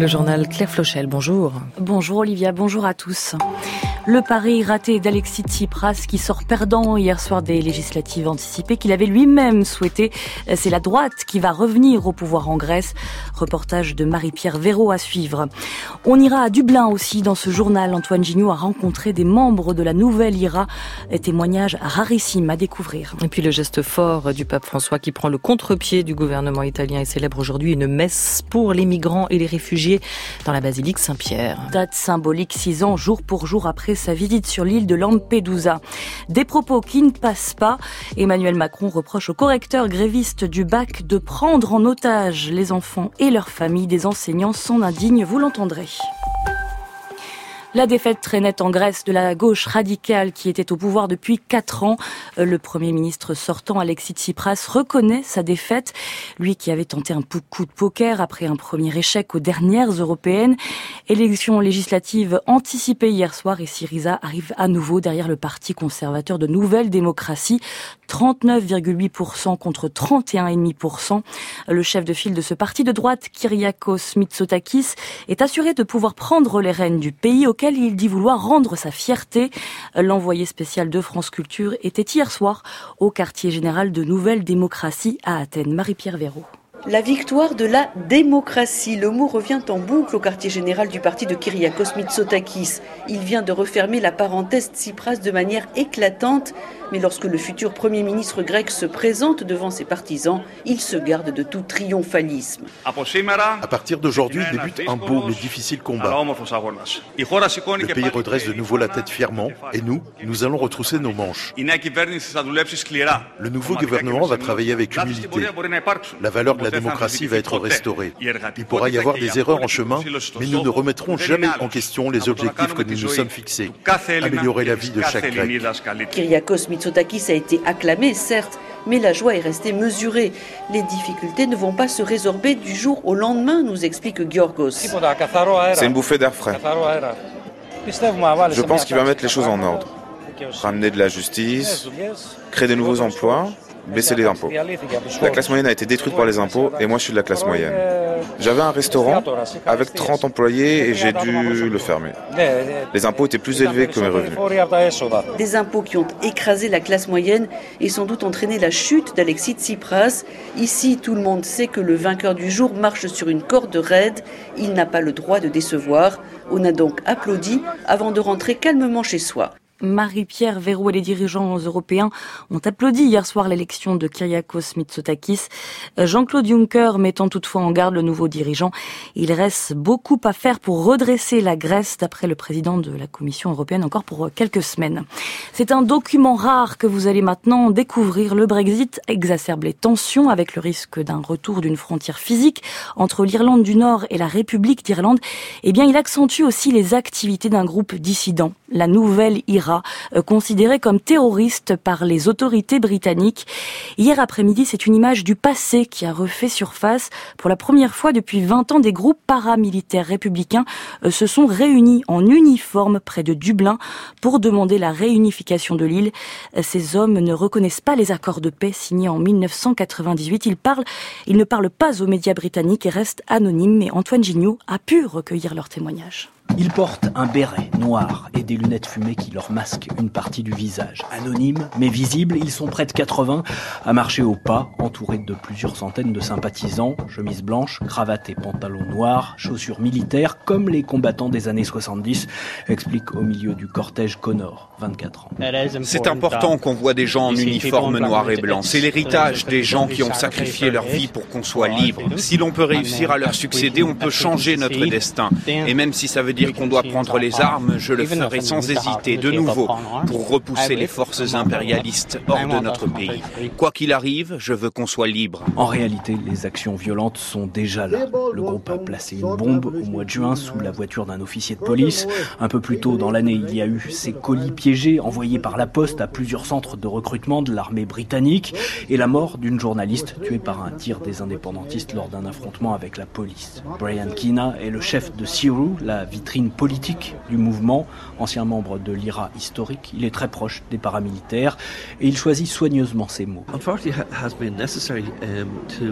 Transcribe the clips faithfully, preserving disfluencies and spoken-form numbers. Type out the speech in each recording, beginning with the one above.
Le journal Claire Flochel, bonjour. Bonjour Olivia, bonjour à tous. Le pari raté d'Alexis Tsipras qui sort perdant hier soir des législatives anticipées qu'il avait lui-même souhaité. C'est la droite qui va revenir au pouvoir en Grèce. Reportage de Marie-Pierre Véraud à suivre. On ira à Dublin aussi dans ce journal. Antoine Gignaud a rencontré des membres de la nouvelle I R A. Témoignage rarissime à découvrir. Et puis le geste fort du pape François qui prend le contre-pied du gouvernement italien et célèbre aujourd'hui une messe pour les migrants et les réfugiés dans la basilique Saint-Pierre. Date symbolique six ans jour pour jour après sa visite sur l'île de Lampedusa. Des propos qui ne passent pas. Emmanuel Macron reproche aux correcteurs grévistes du bac de prendre en otage les enfants et leurs familles. Des enseignants sont indignes, vous l'entendrez. La défaite très nette en Grèce de la gauche radicale qui était au pouvoir depuis quatre ans. Le Premier ministre sortant, Alexis Tsipras, reconnaît sa défaite. Lui qui avait tenté un coup de poker après un premier échec aux dernières européennes. Élection législative anticipée hier soir et Syriza arrive à nouveau derrière le parti conservateur de Nouvelle Démocratie. trente-neuf virgule huit pour cent contre trente et un virgule cinq pour cent. Le chef de file de ce parti de droite, Kyriakos Mitsotakis, est assuré de pouvoir prendre les rênes du pays auquel il dit vouloir rendre sa fierté. L'envoyé spécial de France Culture était hier soir au quartier général de Nouvelle Démocratie à Athènes. Marie-Pierre Véraud. La victoire de la démocratie. Le mot revient en boucle au quartier général du parti de Kyriakos Mitsotakis. Il vient de refermer la parenthèse Tsipras de manière éclatante. Mais lorsque le futur Premier ministre grec se présente devant ses partisans, il se garde de tout triomphalisme. À partir d'aujourd'hui débute un beau mais difficile combat. Le pays redresse de nouveau la tête fièrement et nous, nous allons retrousser nos manches. Le nouveau gouvernement va travailler avec humilité. La valeur de la démocratie va être restaurée. Il pourra y avoir des erreurs en chemin, mais nous ne remettrons jamais en question les objectifs que nous nous sommes fixés. Améliorer la vie de chaque Grec. Kyriakos Mitsotakis a été acclamé, certes, mais la joie est restée mesurée. Les difficultés ne vont pas se résorber du jour au lendemain, nous explique Giorgos. C'est une bouffée d'air frais. Je pense qu'il va mettre les choses en ordre. Ramener de la justice, créer de nouveaux emplois, baisser les impôts. La classe moyenne a été détruite par les impôts et moi je suis de la classe moyenne. J'avais un restaurant avec trente employés et j'ai dû le fermer. Les impôts étaient plus élevés que mes revenus. Des impôts qui ont écrasé la classe moyenne et sans doute entraîné la chute d'Alexis Tsipras. Ici, tout le monde sait que le vainqueur du jour marche sur une corde raide. Il n'a pas le droit de décevoir. On a donc applaudi avant de rentrer calmement chez soi. Marie-Pierre Véraud et les dirigeants européens ont applaudi hier soir l'élection de Kyriakos Mitsotakis. Jean-Claude Juncker mettant toutefois en garde le nouveau dirigeant. Il reste beaucoup à faire pour redresser la Grèce, d'après le président de la Commission européenne, encore pour quelques semaines. C'est un document rare que vous allez maintenant découvrir. Le Brexit exacerbe les tensions avec le risque d'un retour d'une frontière physique entre l'Irlande du Nord et la République d'Irlande. Eh bien, il accentue aussi les activités d'un groupe dissident, la nouvelle I R A. Considéré comme terroriste par les autorités britanniques. Hier après-midi, c'est une image du passé qui a refait surface. Pour la première fois depuis vingt ans, des groupes paramilitaires républicains se sont réunis en uniforme près de Dublin pour demander la réunification de l'île. Ces hommes ne reconnaissent pas les accords de paix signés en mille neuf cent quatre-vingt-dix-huit. Ils parlent, ils ne parlent pas aux médias britanniques et restent anonymes. Mais Antoine Gignaud a pu recueillir leurs témoignages. Ils portent un béret noir et des lunettes fumées qui leur masquent une partie du visage. Anonymes, mais visibles, ils sont près de quatre-vingts à marcher au pas, entourés de plusieurs centaines de sympathisants, chemise blanche, cravate et pantalon noir, chaussures militaires, comme les combattants des années soixante-dix, explique au milieu du cortège Connor, vingt-quatre ans. C'est important qu'on voit des gens en uniforme noir et blanc. C'est l'héritage des gens qui ont sacrifié leur vie pour qu'on soit libre. Si l'on peut réussir à leur succéder, on peut changer notre destin. Et même si ça veut dire qu'on doit prendre les armes, je le ferai sans hésiter, de nouveau, pour repousser les forces impérialistes hors de notre pays. Quoi qu'il arrive, je veux qu'on soit libre. En réalité, les actions violentes sont déjà là. Le groupe a placé une bombe au mois de juin sous la voiture d'un officier de police. Un peu plus tôt dans l'année, il y a eu ces colis piégés envoyés par la poste à plusieurs centres de recrutement de l'armée britannique et la mort d'une journaliste tuée par un tir des indépendantistes lors d'un affrontement avec la police. Brian Keena est le chef de Siru, la vitrine politique du mouvement, ancien membre de l'I R A historique. Il est très proche des paramilitaires et il choisit soigneusement ses mots.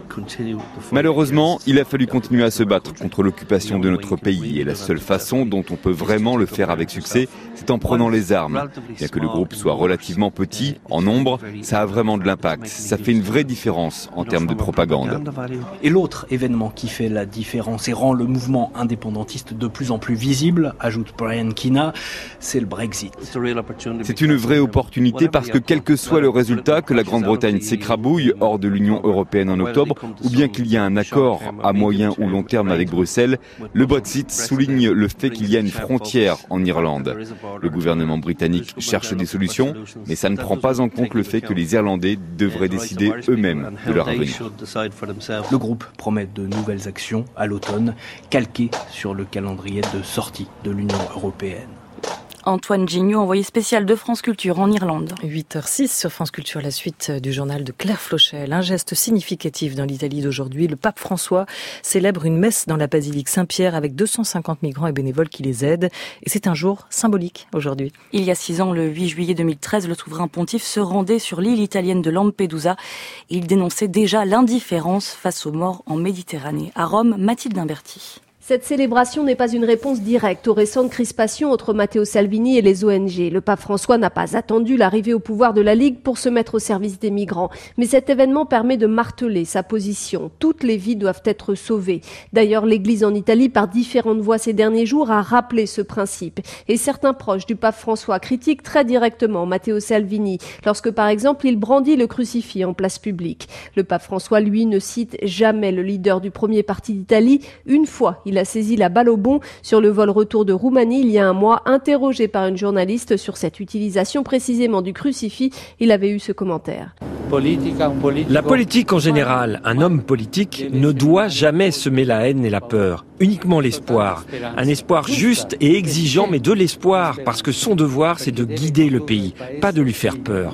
Malheureusement, il a fallu continuer à se battre contre l'occupation de notre pays et la seule façon dont on peut vraiment le faire avec succès, c'est en prenant les armes. Bien que le groupe soit relativement petit, en nombre, ça a vraiment de l'impact. Ça fait une vraie différence en termes de propagande. Et l'autre événement qui fait la différence et rend le mouvement indépendantiste de plus en plus visible, ajoute Brian Keena, c'est le Brexit. C'est une vraie opportunité parce que quel que soit le résultat, que la Grande-Bretagne s'écrabouille hors de l'Union européenne en octobre, ou bien qu'il y ait un accord à moyen ou long terme avec Bruxelles, le Brexit souligne le fait qu'il y a une frontière en Irlande. Le gouvernement britannique cherche des solutions, mais ça ne prend pas en compte le fait que les Irlandais devraient décider eux-mêmes de leur avenir. Le groupe promet de nouvelles actions à l'automne, calquées sur le calendrier de sortie de l'Union européenne. Antoine Gignot, envoyé spécial de France Culture en Irlande. huit heures six sur France Culture, la suite du journal de Claire Flochel. Un geste significatif dans l'Italie d'aujourd'hui. Le pape François célèbre une messe dans la basilique Saint-Pierre avec deux cent cinquante migrants et bénévoles qui les aident. Et c'est un jour symbolique aujourd'hui. Il y a six ans, le huit juillet deux mille treize, le souverain pontife se rendait sur l'île italienne de Lampedusa. Il dénonçait déjà l'indifférence face aux morts en Méditerranée. À Rome, Mathilde Imberti. Cette célébration n'est pas une réponse directe aux récentes crispations entre Matteo Salvini et les O N G. Le pape François n'a pas attendu l'arrivée au pouvoir de la Ligue pour se mettre au service des migrants. Mais cet événement permet de marteler sa position. Toutes les vies doivent être sauvées. D'ailleurs, l'Église en Italie, par différentes voix ces derniers jours, a rappelé ce principe. Et certains proches du pape François critiquent très directement Matteo Salvini, lorsque par exemple il brandit le crucifix en place publique. Le pape François, lui, ne cite jamais le leader du premier parti d'Italie. Une fois, il a saisi la balle au bond sur le vol retour de Roumanie il y a un mois. Interrogé par une journaliste sur cette utilisation précisément du crucifix, il avait eu ce commentaire. La politique en général, un homme politique ne doit jamais semer la haine et la peur, uniquement l'espoir. Un espoir juste et exigeant, mais de l'espoir, parce que son devoir c'est de guider le pays, pas de lui faire peur.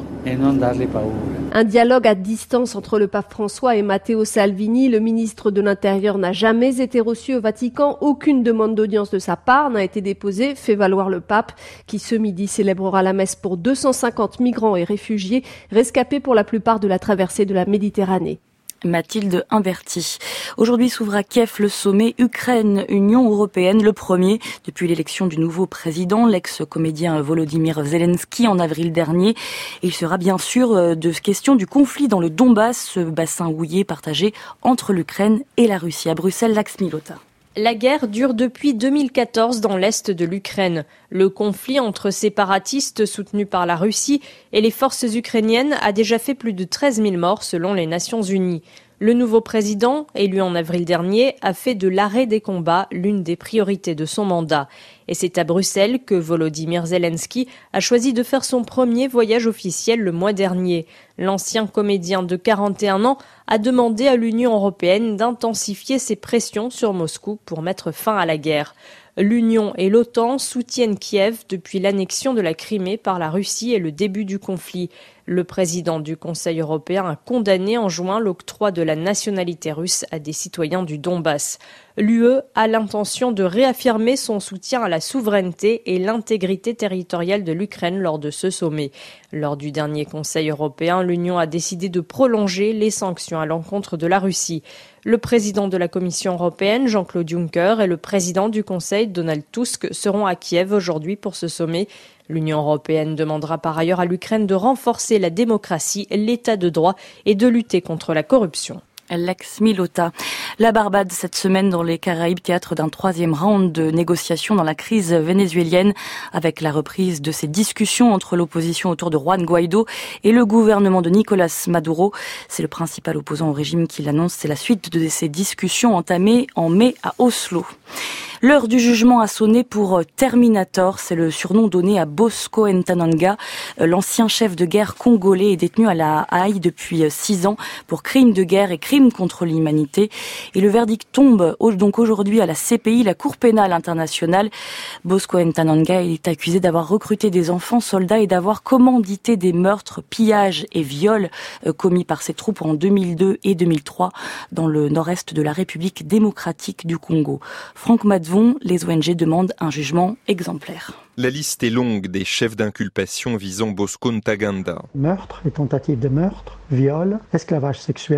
Un dialogue à distance entre le pape François et Matteo Salvini. Le ministre de l'Intérieur n'a jamais été reçu au Vatican. Aucune demande d'audience de sa part n'a été déposée, fait valoir le pape, qui ce midi célébrera la messe pour deux cent cinquante migrants et réfugiés, rescapés pour la plupart de la traversée de la Méditerranée. Mathilde Imberti. Aujourd'hui s'ouvre à Kiev le sommet Ukraine-Union européenne, le premier depuis l'élection du nouveau président, l'ex-comédien Volodymyr Zelensky en avril dernier. Il sera bien sûr de question du conflit dans le Donbass, ce bassin houillé partagé entre l'Ukraine et la Russie. À Bruxelles, Lax Milota. La guerre dure depuis deux mille quatorze dans l'est de l'Ukraine. Le conflit entre séparatistes soutenus par la Russie et les forces ukrainiennes a déjà fait plus de treize mille morts selon les Nations Unies. Le nouveau président, élu en avril dernier, a fait de l'arrêt des combats l'une des priorités de son mandat. Et c'est à Bruxelles que Volodymyr Zelensky a choisi de faire son premier voyage officiel le mois dernier. L'ancien comédien de quarante et un ans a demandé à l'Union européenne d'intensifier ses pressions sur Moscou pour mettre fin à la guerre. L'Union et l'OTAN soutiennent Kiev depuis l'annexion de la Crimée par la Russie et le début du conflit. Le président du Conseil européen a condamné en juin l'octroi de la nationalité russe à des citoyens du Donbass. L'U E a l'intention de réaffirmer son soutien à la souveraineté et l'intégrité territoriale de l'Ukraine lors de ce sommet. Lors du dernier Conseil européen, l'Union a décidé de prolonger les sanctions à l'encontre de la Russie. Le président de la Commission européenne, Jean-Claude Juncker, et le président du Conseil, Donald Tusk, seront à Kiev aujourd'hui pour ce sommet. L'Union européenne demandera par ailleurs à l'Ukraine de renforcer la démocratie, l'état de droit et de lutter contre la corruption. Lex Milota. La Barbade, cette semaine dans les Caraïbes, théâtre d'un troisième round de négociations dans la crise vénézuélienne, avec la reprise de ces discussions entre l'opposition autour de Juan Guaido et le gouvernement de Nicolas Maduro. C'est le principal opposant au régime qui l'annonce. C'est la suite de ces discussions entamées en mai à Oslo. L'heure du jugement a sonné pour Terminator, c'est le surnom donné à Bosco Ntaganda. L'ancien chef de guerre congolais est détenu à la Haye depuis six ans pour crimes de guerre et crimes contre l'humanité. Et le verdict tombe donc aujourd'hui à la C P I, la Cour pénale internationale. Bosco Ntaganda est accusé d'avoir recruté des enfants soldats et d'avoir commandité des meurtres, pillages et viols commis par ses troupes en deux mille deux et deux mille trois dans le nord-est de la République démocratique du Congo. Franck Madvon, les O N G demandent un jugement exemplaire. La liste est longue des chefs d'inculpation visant Bosco Ntaganda. Meurtre et tentative de meurtre, viol, esclavage sexuel,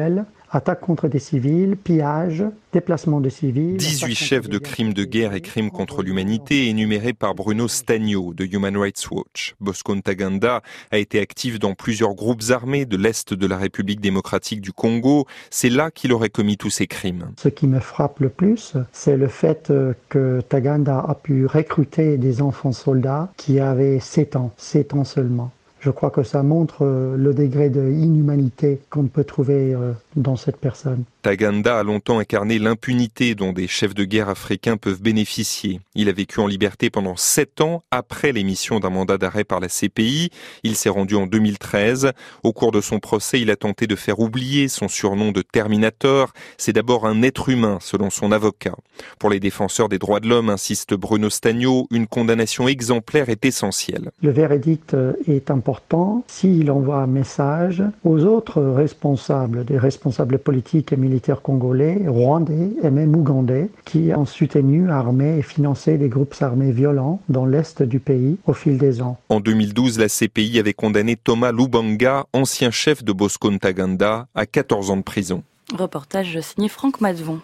Attaques contre des civils, pillages, déplacement de civils... dix-huit chefs de crimes de guerre et crimes contre l'humanité énumérés par Bruno Stagno de Human Rights Watch. Bosco Ntaganda a été actif dans plusieurs groupes armés de l'Est de la République démocratique du Congo. C'est là qu'il aurait commis tous ces crimes. Ce qui me frappe le plus, c'est le fait que Ntaganda a pu recruter des enfants soldats qui avaient sept ans, sept ans seulement. Je crois que ça montre le degré d'inhumanité qu'on peut trouver dans cette personne. Ntaganda a longtemps incarné l'impunité dont des chefs de guerre africains peuvent bénéficier. Il a vécu en liberté pendant sept ans après l'émission d'un mandat d'arrêt par la C P I. Il s'est rendu en deux mille treize. Au cours de son procès, il a tenté de faire oublier son surnom de Terminator. C'est d'abord un être humain, selon son avocat. Pour les défenseurs des droits de l'homme, insiste Bruno Stagno, une condamnation exemplaire est essentielle. Le verdict est important s'il envoie un message aux autres responsables, des responsables politiques et militaires congolais, rwandais et même ougandais qui ont soutenu, armé et financé des groupes armés violents dans l'est du pays au fil des ans. En deux mille douze, la C P I avait condamné Thomas Lubanga, ancien chef de Bosco Ntaganda, à quatorze ans de prison. Reportage signé Franck Madvon.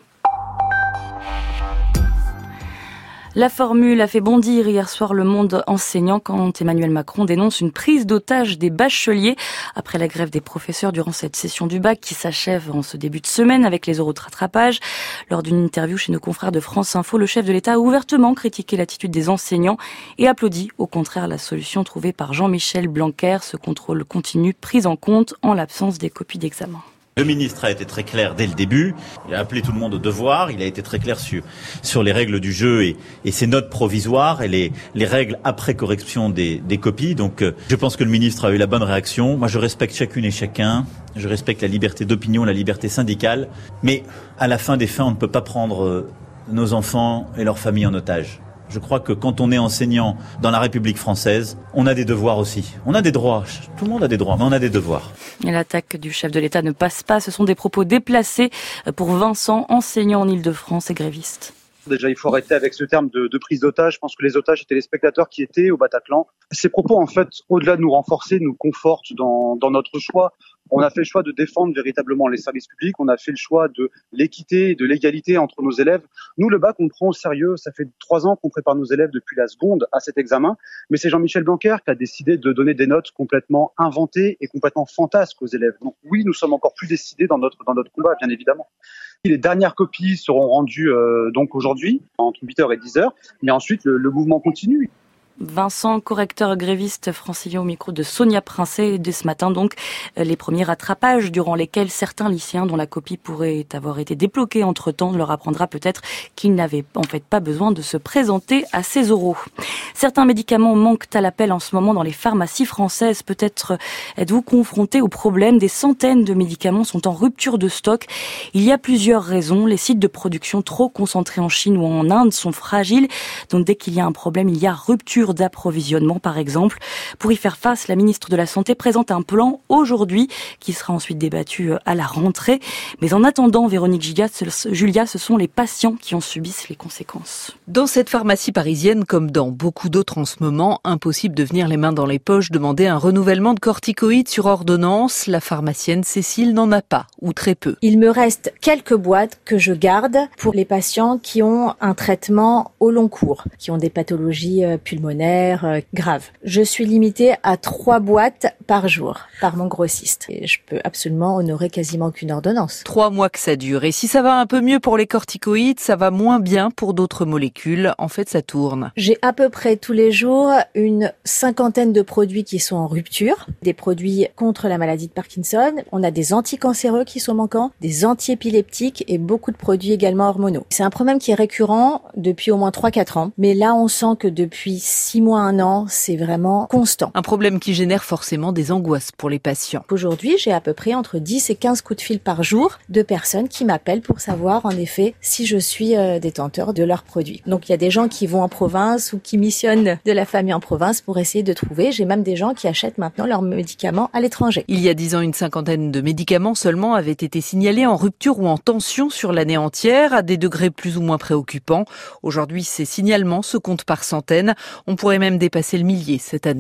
La formule a fait bondir hier soir le monde enseignant quand Emmanuel Macron dénonce une prise d'otage des bacheliers après la grève des professeurs durant cette session du bac qui s'achève en ce début de semaine avec les euros de rattrapage. Lors d'une interview chez nos confrères de France Info, le chef de l'État a ouvertement critiqué l'attitude des enseignants et applaudi au contraire la solution trouvée par Jean-Michel Blanquer, ce contrôle continu pris en compte en l'absence des copies d'examen. Le ministre a été très clair dès le début, il a appelé tout le monde au devoir, il a été très clair sur, sur les règles du jeu et, et ses notes provisoires et les, les règles après correction des, des copies. Donc euh, je pense que le ministre a eu la bonne réaction. Moi je respecte chacune et chacun, je respecte la liberté d'opinion, la liberté syndicale, mais à la fin des fins on ne peut pas prendre euh, nos enfants et leurs familles en otage. Je crois que quand on est enseignant dans la République française, on a des devoirs aussi. On a des droits. Tout le monde a des droits, mais on a des devoirs. Et l'attaque du chef de l'État ne passe pas. Ce sont des propos déplacés pour Vincent, enseignant en Île-de-France et gréviste. Déjà, il faut arrêter avec ce terme de, de prise d'otage. Je pense que les otages étaient les spectateurs qui étaient au Bataclan. Ces propos, en fait, au-delà de nous renforcer, nous confortent dans, dans notre choix. On a fait le choix de défendre véritablement les services publics. On a fait le choix de l'équité et de l'égalité entre nos élèves. Nous, le bac, on le prend au sérieux. Ça fait trois ans qu'on prépare nos élèves depuis la seconde à cet examen. Mais c'est Jean-Michel Blanquer qui a décidé de donner des notes complètement inventées et complètement fantasques aux élèves. Donc oui, nous sommes encore plus décidés dans notre, dans notre combat, bien évidemment. Les dernières copies seront rendues euh, donc aujourd'hui, entre huit heures et dix heures. Mais ensuite, le, le mouvement continue. Vincent, correcteur gréviste francilien au micro de Sonia Princet de ce matin. Donc, les premiers rattrapages durant lesquels certains lycéens dont la copie pourrait avoir été débloquée entre-temps leur apprendra peut-être qu'ils n'avaient en fait pas besoin de se présenter à ces oraux. Certains médicaments manquent à l'appel en ce moment dans les pharmacies françaises. Peut-être êtes-vous confronté au problème. Des centaines de médicaments sont en rupture de stock. Il y a plusieurs raisons. Les sites de production trop concentrés en Chine ou en Inde sont fragiles. Donc, dès qu'il y a un problème, il y a rupture d'approvisionnement, par exemple. Pour y faire face, la ministre de la Santé présente un plan aujourd'hui qui sera ensuite débattu à la rentrée. Mais en attendant, Véronique Julia, ce sont les patients qui en subissent les conséquences. Dans cette pharmacie parisienne, comme dans beaucoup d'autres en ce moment, impossible de venir les mains dans les poches demander un renouvellement de corticoïdes sur ordonnance. La pharmacienne Cécile n'en a pas, ou très peu. Il me reste quelques boîtes que je garde pour les patients qui ont un traitement au long cours, qui ont des pathologies pulmonaires grave. Je suis limitée à trois boîtes par jour par mon grossiste. Et je peux absolument honorer quasiment qu'une ordonnance. Trois mois que ça dure. Et si ça va un peu mieux pour les corticoïdes, ça va moins bien pour d'autres molécules. En fait, ça tourne. J'ai à peu près tous les jours une cinquantaine de produits qui sont en rupture. Des produits contre la maladie de Parkinson. On a des anticancéreux qui sont manquants, des antiépileptiques et beaucoup de produits également hormonaux. C'est un problème qui est récurrent depuis au moins trois à quatre ans. Mais là, on sent que depuis six mois, un an, c'est vraiment constant. Un problème qui génère forcément des angoisses pour les patients. Aujourd'hui, j'ai à peu près entre dix et quinze coups de fil par jour de personnes qui m'appellent pour savoir en effet si je suis euh, détenteur de leurs produits. Donc il y a des gens qui vont en province ou qui missionnent de la famille en province pour essayer de trouver. J'ai même des gens qui achètent maintenant leurs médicaments à l'étranger. Il y a dix ans, une cinquantaine de médicaments seulement avaient été signalés en rupture ou en tension sur l'année entière, à des degrés plus ou moins préoccupants. Aujourd'hui, ces signalements se comptent par centaines. On pourrait même dépasser le millier cette année.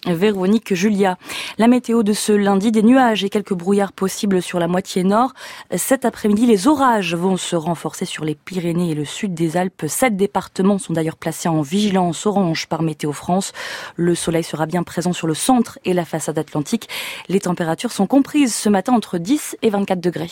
Véronique Julia. La météo de ce lundi, des nuages et quelques brouillards possibles sur la moitié nord. Cet après-midi, les orages vont se renforcer sur les Pyrénées et le sud des Alpes. Sept départements sont d'ailleurs placés en vigilance orange par Météo France. Le soleil sera bien présent sur le centre et la façade atlantique. Les températures sont comprises ce matin entre dix et vingt-quatre degrés.